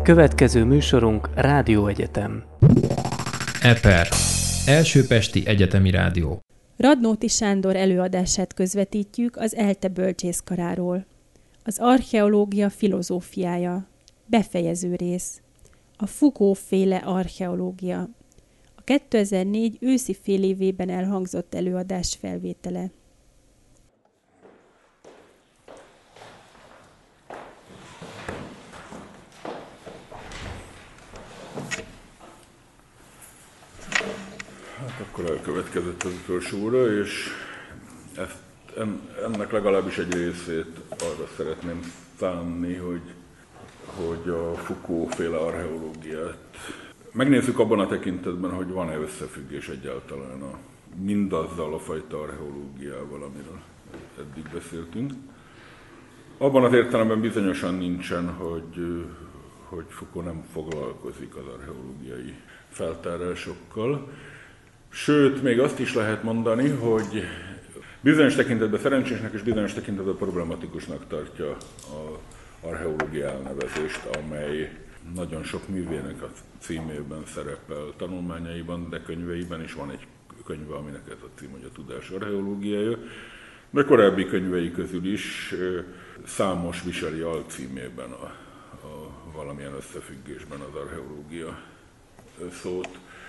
Következő műsorunk Rádióegyetem. EPER, Első Pesti Egyetemi Rádió. Radnóti Sándor előadását közvetítjük az ELTE bölcsészkaráról. Az archeológia filozófiája. Befejező rész. A Foucault-féle archeológia. A 2004 őszi félévében elhangzott előadás felvétele. Akkor elkövetkezett az utolsó óra, és ennek legalábbis egy részét arra szeretném szánni, hogy a Foucault-féle archeológiát megnézzük abban a tekintetben, hogy van-e összefüggés egyáltalán mindazzal a fajta archeológiával, amiről eddig beszéltünk. Abban az értelemben bizonyosan nincsen, hogy Foucault nem foglalkozik az archeológiai feltárásokkal. Sőt, még azt is lehet mondani, hogy bizonyos tekintetben szerencsésnek és bizonyos tekintetben problematikusnak tartja az archeológia elnevezést, amely nagyon sok művének a címében szerepel tanulmányaiban, de könyveiben is van egy könyve, aminek ez a cím, hogy a tudás archeológiája, de korábbi könyvei közül is számos viseli alcímében a valamilyen összefüggésben az archeológia szót.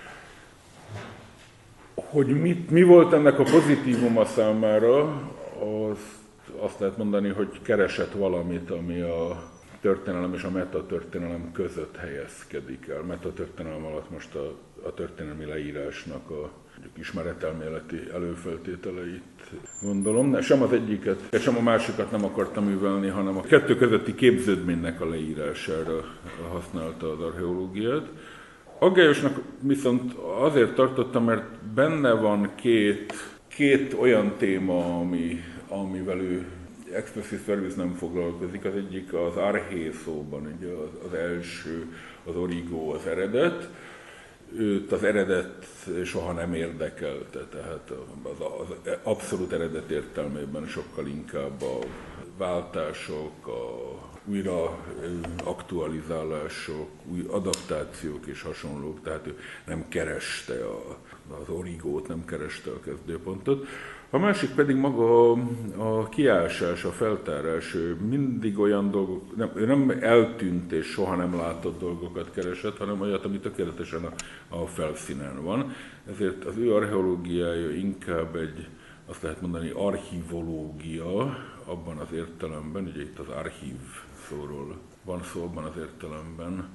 Hogy mi volt ennek a pozitívuma számára, azt lehet mondani, hogy keresett valamit, ami a történelem és a metatörténelem között helyezkedik el. Metatörténelem alatt most a történelmi leírásnak a ismeretelméleti előfeltételeit gondolom. Sem az egyiket, sem a másikat nem akartam művelni, hanem a kettő közötti képződménynek a leírására használta az archeológiát. Aggályosnak viszont azért tartottam, mert benne van két olyan téma, amivel ő expressis verbis nem foglalkozik. Az egyik az arché szóban, ugye az első, az origo, az eredet. Őt az eredet soha nem érdekelte, tehát az abszolút eredet értelmében sokkal inkább a váltások, a újra aktualizálások, új adaptációk és hasonlók, tehát ő nem kereste az origót, nem kereste a kezdőpontot. A másik pedig maga a kiásás, a feltárás, ő mindig olyan dolgok, ő nem eltűnt és soha nem látott dolgokat keresett, hanem olyat, ami tökéletesen a felszínen van. Ezért az ő archeológiája inkább azt lehet mondani, archivológia, abban az értelemben, ugye itt az archív szóról van szó abban az értelemben,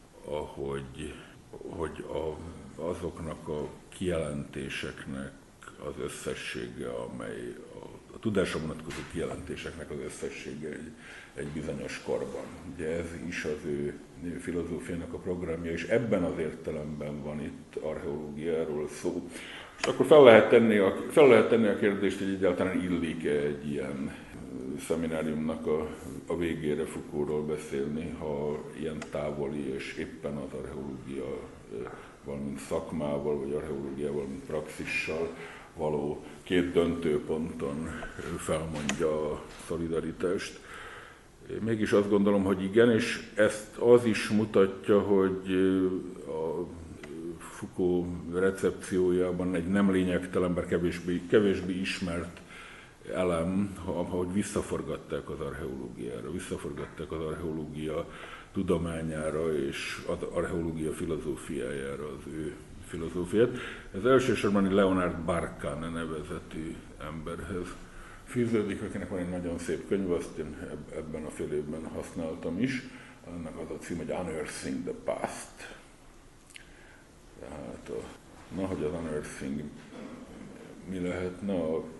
hogy azoknak a kijelentéseknek az összessége, amely a tudásra vonatkozó kijelentéseknek az összessége egy bizonyos korban. Ugye ez is az ő filozófiának a programja, és ebben az értelemben van itt archeológiáról szó. És akkor fel lehet tenni a kérdést, hogy egyáltalán illik-e egy ilyen szemináriumnak a végére Foucaultról beszélni, ha ilyen távoli és éppen az archeológia valamint szakmával, vagy archeológiával, mint praxissal való két döntőponton felmondja a szolidaritást. Mégis azt gondolom, hogy igen, és ezt az is mutatja, hogy a Foucault recepciójában egy nem lényegtelen, bár kevésbé ismert elem, ahogy visszaforgatták az archeológia tudományára és az archeológia filozófiájára az ő filozófiát. Ez elsősorban Leonard Barkane nevezetű emberhez fűződik, akinek van egy nagyon szép könyv, azt én ebben a fél évben használtam is. Ennek az a cím, hogy Unearthing the Past. Tehát hogy az unearthing mi lehetne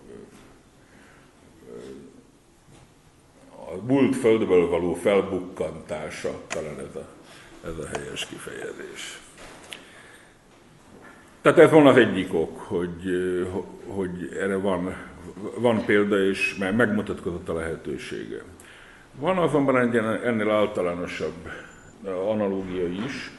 a múlt földből való felbukkantása, talán ez a helyes kifejezés. Tehát ez van az egyik ok, hogy erre van példa, és megmutatkozott a lehetősége. Van azonban egy ennél általánosabb analógia is,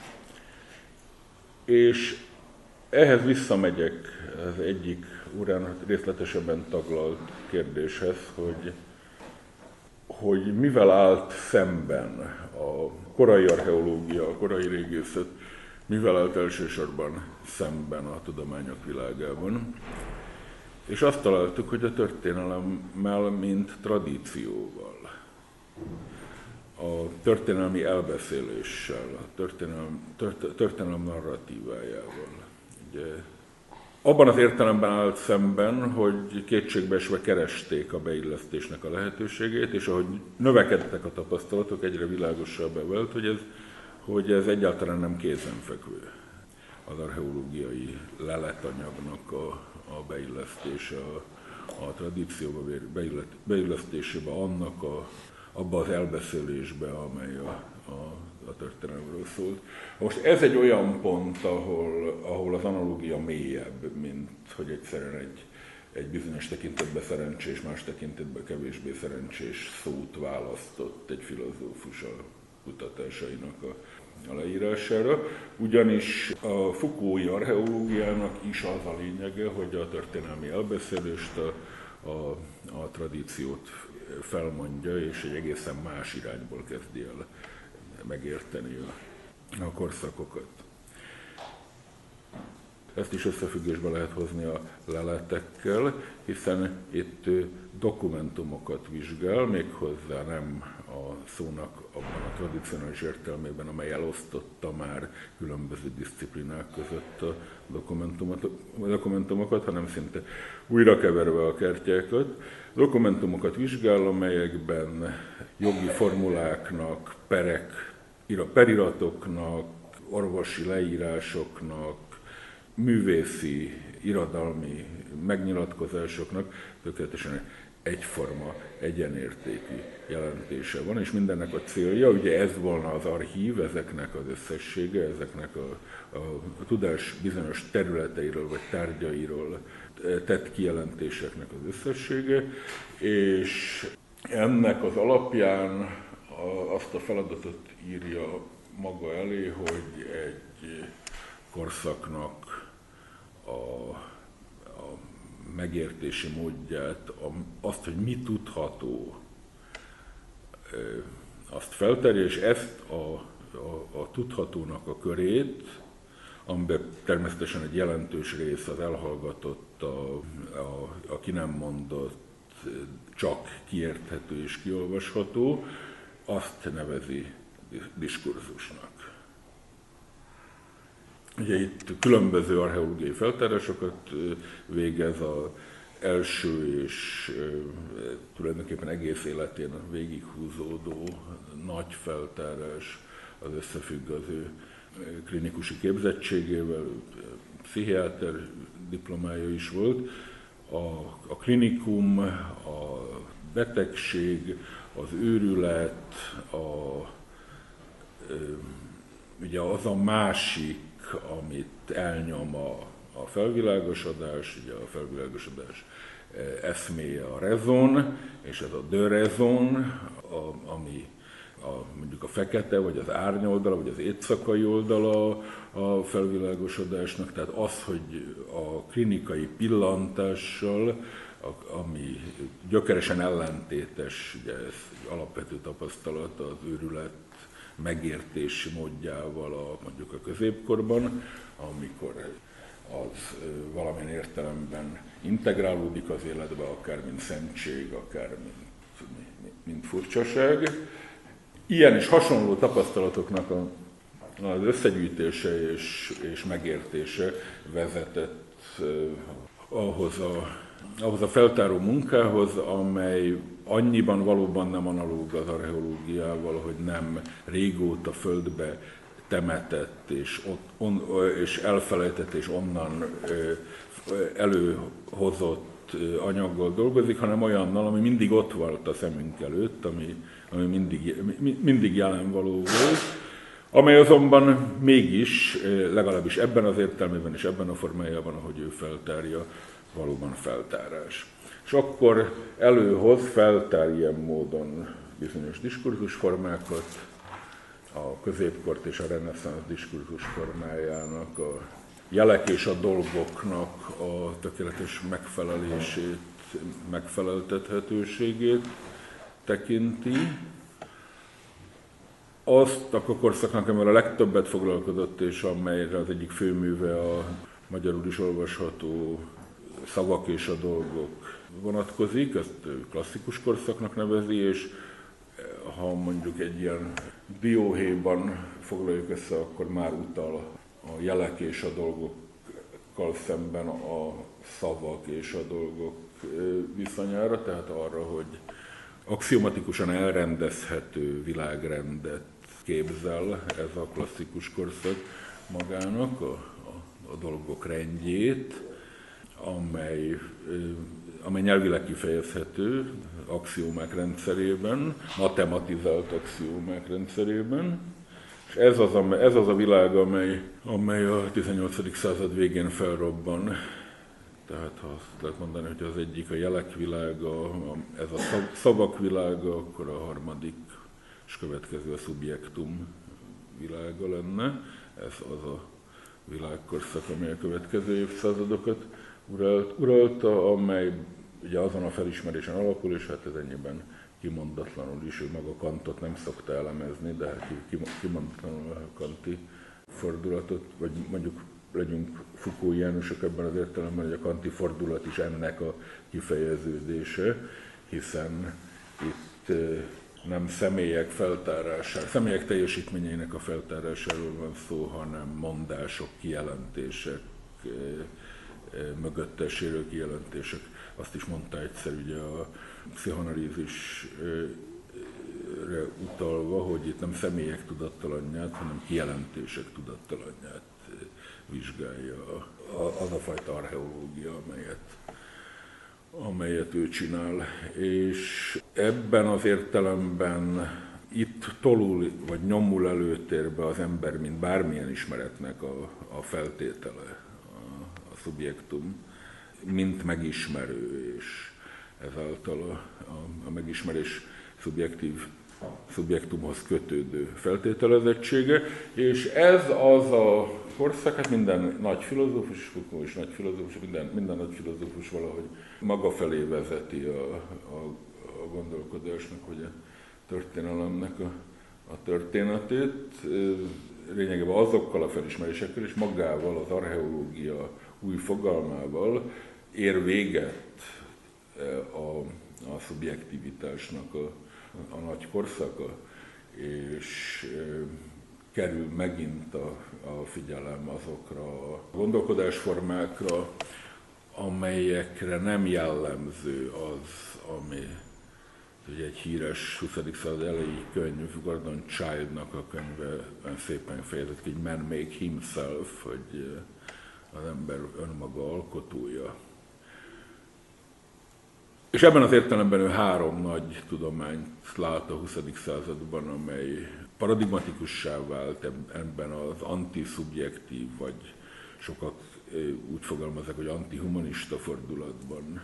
és ehhez visszamegyek az egyik órán részletesebben taglalt kérdéshez, hogy mivel állt szemben a korai archeológia, a korai régészet mivel állt elsősorban szemben a tudományok világában. És azt találtuk, hogy a történelemmel, mint tradícióval, a történelmi elbeszéléssel, a történelem narratívájával. Ugye, abban az értelemben állt szemben, hogy kétségbeesve keresték a beillesztésnek a lehetőségét, és ahogy növekedtek a tapasztalatok, egyre világosabbá vált, hogy ez egyáltalán nem kézenfekvő. Az archeológiai leletanyagnak a beillesztése a tradícióba, beillesztésébe, abba az elbeszélésbe, amely a történelemről szólt. Most ez egy olyan pont, ahol az analógia mélyebb, mint hogy egyszerűen egy bizonyos tekintetben szerencsés, más tekintetben kevésbé szerencsés szót választott egy filozófus a kutatásainak a leírására, ugyanis a Foucault-i archeológiának is az a lényege, hogy a történelmi elbeszélést, a tradíciót felmondja, és egy egészen más irányból kezdi el megérteni a korszakokat. Ezt is összefüggésbe lehet hozni a leletekkel, hiszen itt dokumentumokat vizsgál, méghozzá nem a szónak abban a tradicionális értelmében, amely elosztotta már különböző disziplinák között a dokumentumokat, hanem szinte újrakeverve a kártyákat. Dokumentumokat vizsgál, amelyekben jogi formuláknak, periratoknak, orvosi leírásoknak, művészi, irodalmi megnyilatkozásoknak tökéletesen egyforma, egyenértékű jelentése van, és mindennek a célja, ugye ez volna az archív, ezeknek az összessége, ezeknek a tudás bizonyos területeiről vagy tárgyairól tett kijelentéseknek az összessége, és ennek az alapján azt a feladatot írja maga elé, hogy egy korszaknak a megértési módját, azt, hogy mi tudható, azt feltárja, és ezt a tudhatónak a körét, amiben természetesen egy jelentős rész az elhallgatott, a ki nem mondott, csak kiérthető és kiolvasható, azt nevezi diskurzusnak. Ugye itt különböző archeológiai feltárásokat végez, az első és tulajdonképpen egész életén végighúzódó nagy feltárás az összefügg az ő klinikusi képzettségével, pszichiáter diplomája is volt. A klinikum, a betegség, az őrület, ugye az a másik, amit elnyom a felvilágosodás, ugye a felvilágosodás eszméje a raison, és ez a de raison, ami mondjuk a fekete, vagy az árnyoldala, vagy az éjszakai oldala a felvilágosodásnak, tehát az, hogy a klinikai pillantással, ami gyökeresen ellentétes, ugye ez egy alapvető tapasztalat az őrület megértési módjával mondjuk a középkorban, amikor az valamilyen értelemben integrálódik az életbe, akár mint szentség, akár mint furcsaság. Ilyen és hasonló tapasztalatoknak az összegyűjtése és megértése vezetett ahhoz a feltáró munkához, amely annyiban valóban nem analóg az archeológiával, hogy nem régóta földbe temetett és elfelejtett és onnan előhozott anyaggal dolgozik, hanem olyannal, ami mindig ott volt a szemünk előtt, ami mindig jelenvaló volt, amely azonban mégis, legalábbis ebben az értelmében és ebben a formájában, ahogy ő feltárja, valóban feltárás. És akkor feltár ilyen módon bizonyos diskurzusformákat, a középkort és a reneszánsz diskurzus formájának, a jelek és a dolgoknak a tökéletes megfelelését, megfeleltethetőségét tekinti, Azt a korszaknak, amivel a legtöbbet foglalkozott, és amelyre az egyik főműve a magyarul is olvasható Szavak és a dolgok vonatkozik, ezt klasszikus korszaknak nevezi, és ha mondjuk egy ilyen dióhéjban foglaljuk össze, akkor már utal a jelek és a dolgokkal szemben a szavak és a dolgok viszonyára, tehát arra, hogy axiomatikusan elrendezhető világrendet képzel ez a klasszikus korszak magának, a dolgok rendjét, amely nyelvileg kifejezhető axiómák rendszerében, matematizált axiómák rendszerében. És ez az a világ, amely a 18. század végén felrobban. Tehát ha azt lehet mondani, hogy az egyik a jelek világa, ez a szavak világa, akkor a harmadik és következő a szubjektum világa lenne. Ez az a világkorszak, amely a következő évszázadokat uralta, amely ugye azon a felismerésen alapul, és hát ez ennyiben kimondatlanul is, ő maga Kantot nem szokta elemezni, de hát kimondatlanul a kanti fordulatot, vagy mondjuk legyünk Foucault-iánusok ebben az értelemben, hogy a kanti fordulat is ennek a kifejeződése, hiszen itt nem személyek teljesítményeinek a feltárásáról van szó, hanem mondások, kijelentések, mögöttesérő kijelentések. Azt is mondta egyszer ugye a pszichoanalízisre utalva, hogy itt nem személyek tudattalanját, hanem kijelentések tudattalanját vizsgálja az a fajta archeológia, amelyet ő csinál. És ebben az értelemben itt tolul vagy nyomul előtérbe az ember, mint bármilyen ismeretnek a feltétele, a szubjektum, mint megismerő, és ezáltal a megismerés szubjektumhoz kötődő feltételezettsége, és ez az a korszak, hát minden nagy filozófus, Foucault is nagy filozófus, minden nagy filozófus valahogy maga felé vezeti a gondolkodásnak, vagy a történelemnek a történetét, lényegében azokkal a felismerésekkel és magával, az archeológia új fogalmával ér véget a szubjektivitásnak a nagy korszaka, és kerül megint a figyelem azokra a gondolkodásformákra, amelyekre nem jellemző az, ami ugye egy híres 20. század elejé könyv, Gordon Childnak a könyve szépen fejezett ki, hogy Man Make Himself, hogy az ember önmaga alkotója. És ebben az értelemben ő három nagy tudományt lát a 20. században, amely paradigmatikussá vált ebben az antiszubjektív, vagy sokak úgy fogalmazzák, hogy antihumanista fordulatban.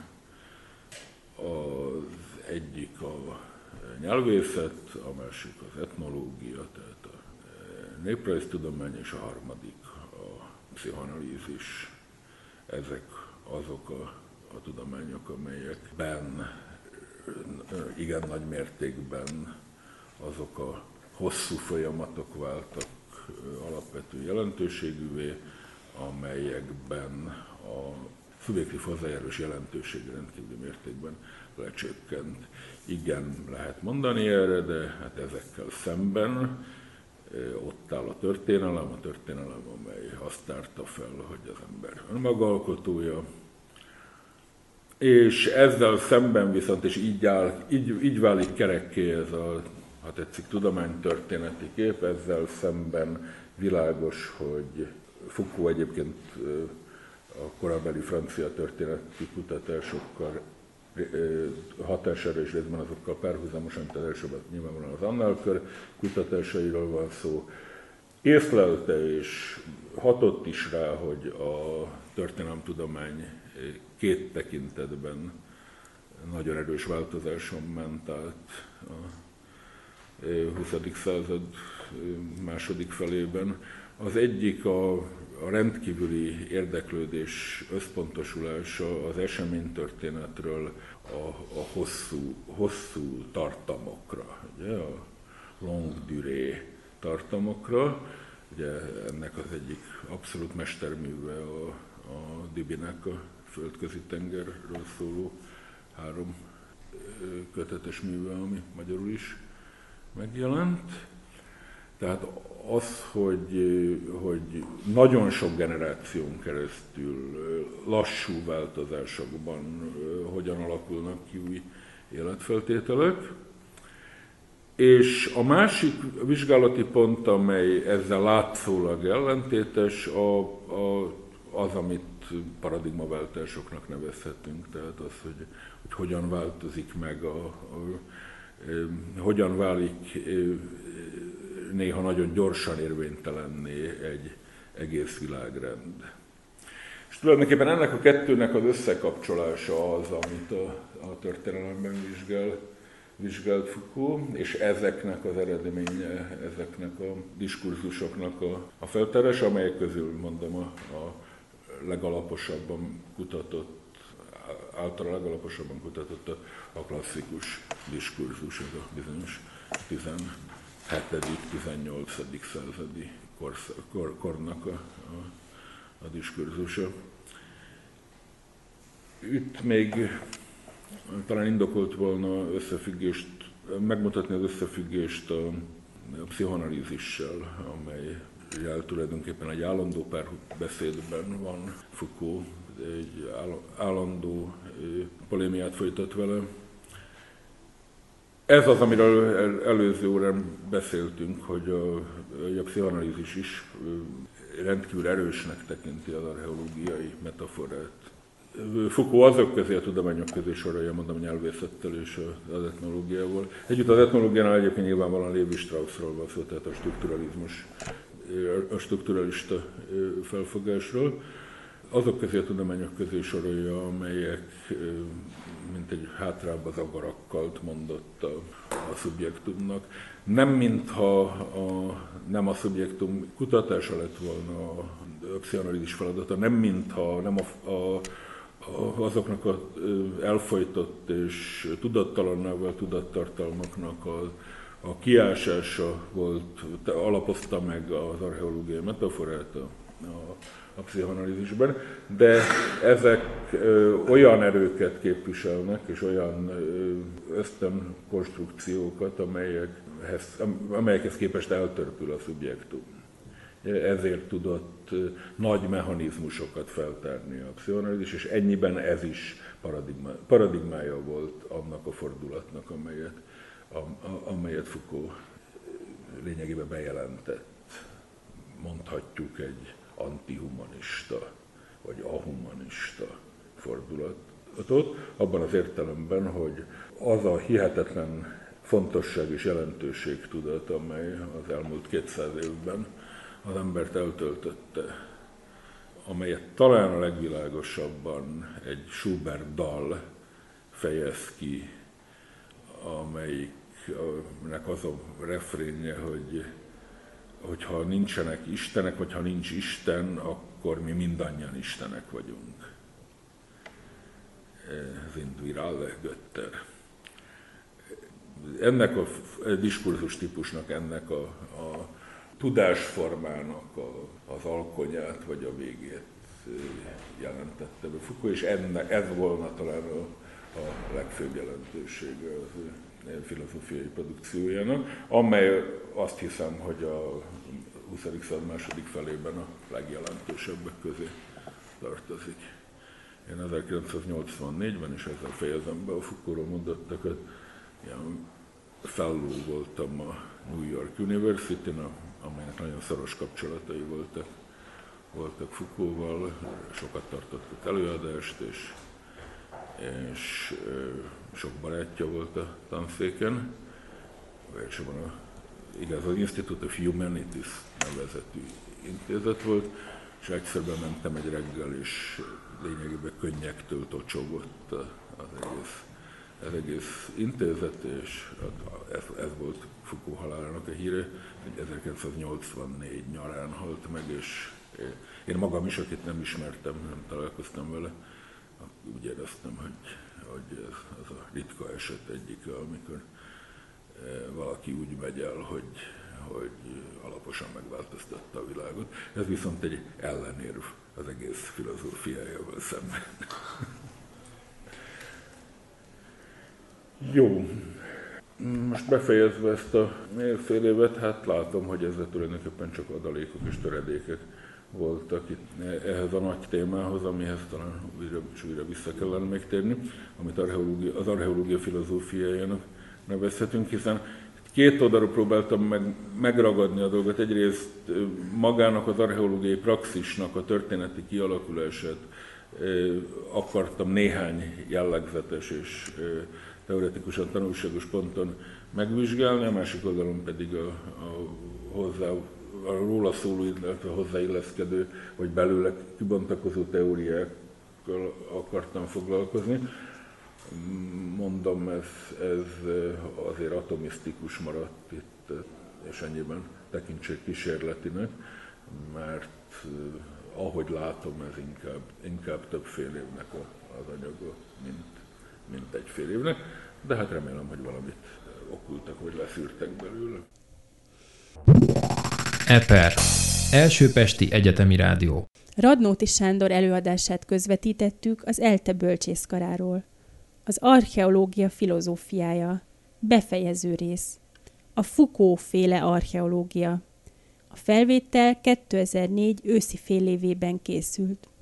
Az egyik a nyelvészet, a másik az etnológia, tehát a néprajztudomány, és a harmadik a pszichoanalízis. Ezek azok a tudományok, amelyekben igen nagy mértékben azok a hosszú folyamatok váltak alapvető jelentőségűvé, amelyekben a szubjektív hozzájárulás jelentősége rendkívüli mértékben lecsökkent. Igen, lehet mondani erre, de hát ezekkel szemben ott áll a történelem, amely azt tárta fel, hogy az ember önmaga alkotója, és ezzel szemben viszont, és így válik kerekké ez a, ha tetszik, tudománytörténeti kép, ezzel szemben világos, hogy Foucault egyébként a korabeli francia történeti kutatásokkal hatására és részben azokkal párhuzamosan, tehát elsőben nyilvánvalóan az Annál-kör kutatásairól van szó, észlelte és hatott is rá, hogy a történelemtudomány két tekintetben nagyon erős változáson ment át a 20. század második felében. Az egyik a rendkívüli érdeklődés összpontosulása az eseménytörténetről a hosszú tartamokra. Ugye? longue durée tartamokra. Ugye ennek az egyik abszolút mesterműve a Dubynek a Földközi tengerről szóló 3 kötetes műve, ami magyarul is megjelent. Tehát az, hogy nagyon sok generáción keresztül lassú változásokban hogyan alakulnak ki új életfeltételek. És a másik vizsgálati pont, amely ezzel látszólag ellentétes, az, amit paradigmaváltásoknak nevezhetünk. Tehát az, hogy hogyan változik meg, hogyan válik néha nagyon gyorsan érvénytelenné egy egész világrend. És tulajdonképpen ennek a kettőnek az összekapcsolása az, amit a történelemben vizsgált Foucault, és ezeknek az eredménye, ezeknek a diskurzusoknak a feltárása, amelyek közül mondom a legalaposabban kutatott, általán legalaposabban kutatott a klasszikus diskurzus, ez a bizonyos 17.-18. századi kornak a diskurzusa. Itt még talán indokolt volna megmutatni az összefüggést a pszichoanalízissel, amelyel tulajdonképpen egy állandó párbeszédben van Foucault, egy állandó polémiát folytat vele. Ez az, amiről előző órán beszéltünk, hogy a pszichoanalízis is rendkívül erősnek tekinti az archeológiai metaforát. Foucault azok közé, a tudományok közé sorolja, mondom, a nyelvészettel és az etnológiával. Együtt az etnológiánál egyébként nyilvánvalóan Lévi-Straussról van szó, tehát a strukturalista felfogásról. Azok közé a tudományok közé sorolja, amelyek mint egy hátrább az agarakkal mondott a szubjektumnak. Nem mintha nem a szubjektum kutatása lett volna a pszichoanalízis feladata, nem mintha nem azoknak az elfojtott és tudattalanná vált tudattartalmaknak a kiásása volt, alapozta meg az archeológiai metaforát a pszichoanalízisben, de ezek olyan erőket képviselnek, és olyan ösztönkonstrukciókat, amelyekhez képest eltörpül a szubjektum. Ezért tudott nagy mechanizmusokat feltárni a pszichoanalízis, és ennyiben ez is paradigmája volt annak a fordulatnak, amelyet Foucault lényegében bejelentett. Mondhatjuk egy antihumanista, vagy ahumanista fordulatot, abban az értelemben, hogy az a hihetetlen fontosság és jelentőségtudat, amely az elmúlt 200 évben az embert eltöltötte, amelyet talán a legvilágosabban egy Schubert dal fejez ki, amelyiknek az a refrénje, hogyha nincsenek istenek, vagy ha nincs Isten, akkor mi mindannyian istenek vagyunk. Sind wir alle Götter. Ennek a diskurzus típusnak, ennek a tudásformának az alkonyát, vagy a végét jelentette be Foucault, és ez volna talán a legfőbb jelentősége az filozófiai produkciójának, amely azt hiszem, hogy a 20. század második felében a legjelentősebbek közé tartozik. Én 1984-ben, és ezzel fejezem be a Foucaultról mondottakat, ilyen fellow voltam a New York University-n, amelynek nagyon szoros kapcsolatai voltak Foucaultval, sokat tartott előadást, és sok barátja volt a tanszéken, és igaz, az Institute of Humanities nevezetű intézet volt, és egyszer bementem egy reggel, és lényegében könnyektől tocsogott az egész intézet, és ez volt Foucault halálának a híre, hogy 1984 nyarán halt meg, és én magam is, akit nem ismertem, nem találkoztam vele, úgy éreztem, hogy ez a ritka eset egyike, amikor valaki úgy megy el, hogy alaposan megváltoztatta a világot. Ez viszont egy ellenérv az egész filozófiájával szemben. Jó. Most befejezve ezt a fél évet, hát látom, hogy ezzel tulajdonképpen csak adalékok és töredékek voltak itt ehhez a nagy témához, amihez talán újra vissza kellene még térni, amit az archeológia filozófiájának nevezhetünk, hiszen két oldalról próbáltam megragadni a dolgot. Egyrészt magának az archeológiai praxisnak a történeti kialakulását akartam néhány jellegzetes és teoretikusan tanulságos ponton megvizsgálni, a másik oldalon pedig a róla szóló, illetve hozzáilleszkedő, vagy belőle kibontakozó teóriákkal akartam foglalkozni. Mondom, ez azért atomisztikus maradt itt, és ennyiben tekintsék kísérletinek, mert ahogy látom, ez inkább több fél évnek az anyaga, mint egy fél évnek, de hát remélem, hogy valamit okultak, vagy leszűrtek belőle. EPER, Első Pesti Egyetemi Rádió. Radnóti Sándor előadását közvetítettük az ELTE bölcsészkaráról. Az archeológia filozófiája. Befejező rész. A Foucault-féle archeológia. A felvétel 2004 őszi félévében készült.